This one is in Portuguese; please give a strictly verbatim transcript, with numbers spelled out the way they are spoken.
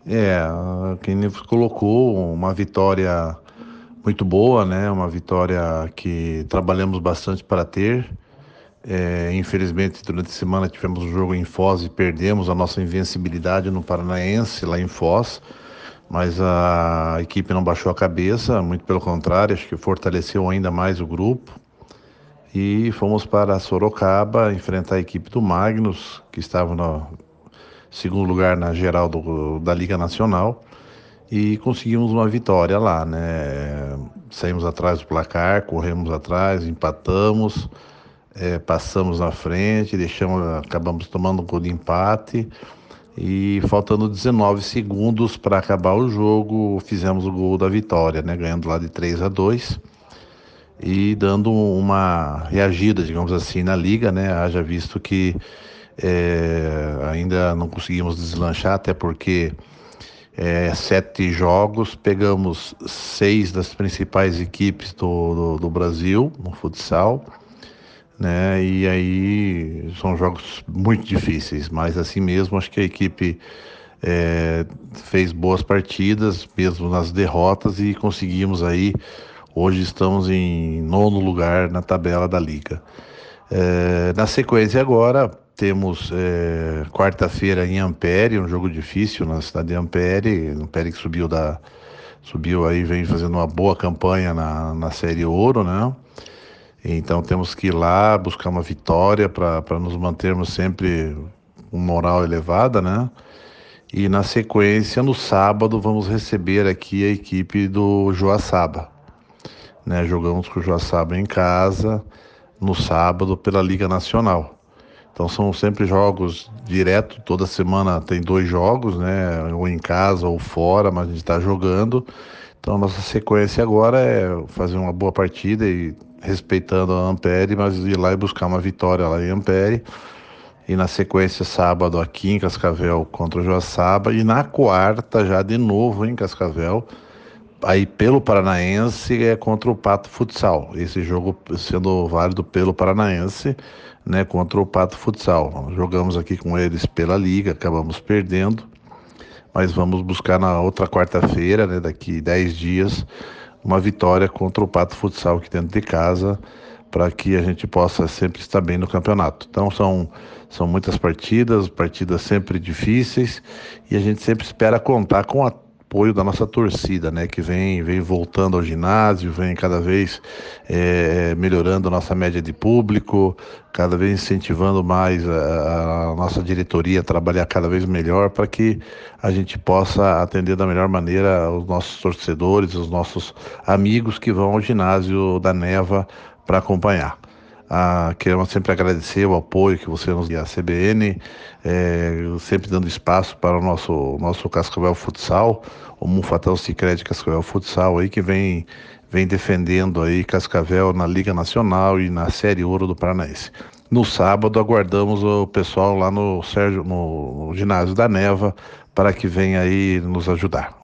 É, quem nos colocou uma vitória muito boa, né? Uma vitória que trabalhamos bastante para ter. É, infelizmente, durante a semana tivemos um jogo em Foz e perdemos a nossa invencibilidade no Paranaense, lá em Foz. Mas a equipe não baixou a cabeça, muito pelo contrário, acho que fortaleceu ainda mais o grupo. E fomos para Sorocaba enfrentar a equipe do Magnus, que estava no segundo lugar na geral do- da Liga Nacional. E conseguimos uma vitória lá, né? Saímos atrás do placar, corremos atrás, empatamos, eh, passamos na frente, deixamos, acabamos tomando um gol de empate e faltando dezenove segundos para acabar o jogo, fizemos o gol da vitória, né? Ganhando lá de três a dois e dando uma reagida, digamos assim, na liga, né? Haja visto que eh, ainda não conseguimos deslanchar, até porque é, sete jogos, pegamos seis das principais equipes do, do, do Brasil no futsal, né? E aí são jogos muito difíceis, mas assim mesmo acho que a equipe é, fez boas partidas, mesmo nas derrotas, e conseguimos aí. Hoje estamos em nono lugar na tabela da liga. É, na sequência agora temos é, quarta-feira em Ampere, um jogo difícil na cidade de Ampere. Ampere que subiu da subiu aí, vem fazendo uma boa campanha na, na Série Ouro, né? Então temos que ir lá buscar uma vitória para nos mantermos sempre com moral elevada, né? E na sequência, no sábado, vamos receber aqui a equipe do Joaçaba, né? Jogamos com o Joaçaba em casa no sábado pela Liga Nacional. Então são sempre jogos direto, toda semana tem dois jogos, né? Ou em casa ou fora, mas a gente está jogando. Então nossa sequência agora é fazer uma boa partida e respeitando a Ampere, mas ir lá e buscar uma vitória lá em Ampere. E na sequência, sábado aqui em Cascavel contra o Joaçaba. E na quarta, já de novo em Cascavel, aí pelo Paranaense é contra o Pato Futsal. Esse jogo sendo válido pelo Paranaense, né, contra o Pato Futsal. Jogamos aqui com eles pela Liga, acabamos perdendo, mas vamos buscar na outra quarta-feira, né, daqui dez dias, uma vitória contra o Pato Futsal aqui dentro de casa, para que a gente possa sempre estar bem no campeonato. Então são, são muitas partidas, partidas sempre difíceis, e a gente sempre espera contar com a apoio da nossa torcida, né, que vem, vem voltando ao ginásio, vem cada vez é, melhorando a nossa média de público, cada vez incentivando mais a, a nossa diretoria a trabalhar cada vez melhor para que a gente possa atender da melhor maneira os nossos torcedores, os nossos amigos que vão ao ginásio da Neva para acompanhar. Ah, queremos sempre agradecer o apoio que você nos dá, a C B N, é, sempre dando espaço para o nosso, nosso Cascavel Futsal, o Mufatel Sicredi Cascavel Futsal aí, que vem, vem defendendo aí Cascavel na Liga Nacional e na Série Ouro do Paranaense. No sábado aguardamos o pessoal lá no Sérgio, no, no ginásio da Neva, para que venha aí nos ajudar.